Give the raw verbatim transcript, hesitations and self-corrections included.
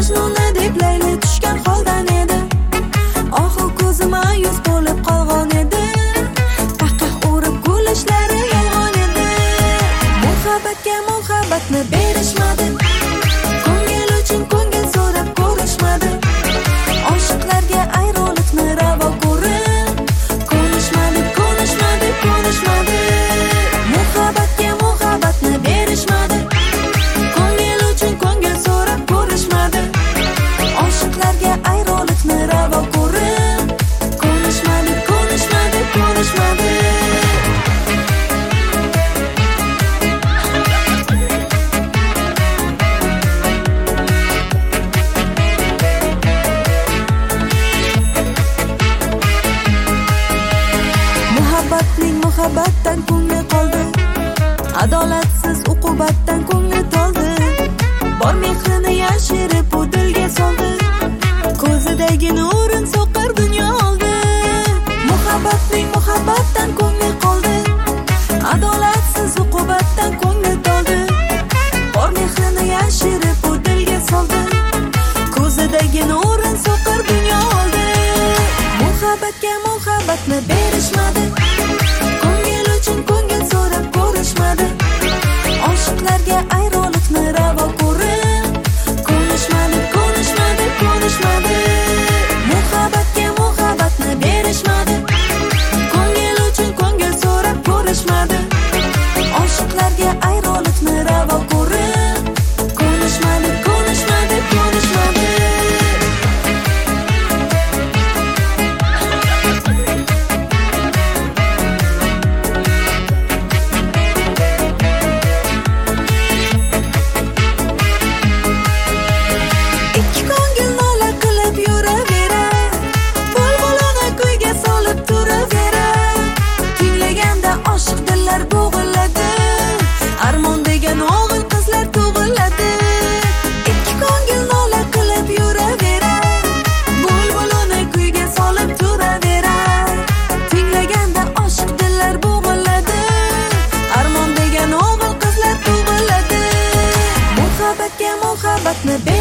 Majnunadek Layli tushgan holdan edi. Oxu ko'zi ma'yus bo'lib qolgan edi. Qahqah urib kulishlari yolg'on edi. Muhabbatga muhabbatni berishmadi. Ko'ngil uchun ko'ngil so'rab ko'rishmadi. Oshiqlarga ayriliqni ravo ko'rib konishmadi, konishmadi, konishmadi. Muhabbatga muhabbatni berishmadi. Ko'ngil uchun ko'ngil so'rab ko'rishmadi. Oshiqlarga ayriliqni ravo ko'rib konishmadi, konishmadi, konishmadi. Muhabbatning muhabbatdan ko'ngli qoldi. Adolatsiz uqubatdan ko'ngli toldi. Bor mehrini yashirib bu dilga soldi. Ko'zidagi nurin so'qir dunyo oldi. Muhabbatning muhabbatdan ko'ngli qoldi. Adolatsiz uqubatdan ko'ngli toldi. Bor mehrini yashirib bu dilga soldi. Ko'zidagi nurin so'qir dunyo oldi. Muhabbatga muhabbatni berishmadi. Ko'ngil uchun ko'ngil so'rab ko'rishmadi. Oshiqlarga ayriliqni ravo ko'rib konishmadi, konishmadi, konishmadi. Muhabbatga muhabbatni berishmadi. Ko'ngil uchun ko'ngil so'rab ko'rishmadi. Oshiqlarga ayriliqni ravo ko'rib konishmadi, konishmadi, konishmadi. Ikki ko'ngil nola qilib yuraverar. Bulbulini kuyga solib turaverar. Tinglaganda oshiq dillar bo'g'iladi. Armon degan o'g'il qizlar tug'iladi. Ikki ko'ngil nola qilib yuraverar. Bulbulini kuyga solib turaverar. Tinglaganda oshiq dillar bo'g'iladi. Armon degan o'g'il qizlar tug'iladi. Muhabbatga muhabbatni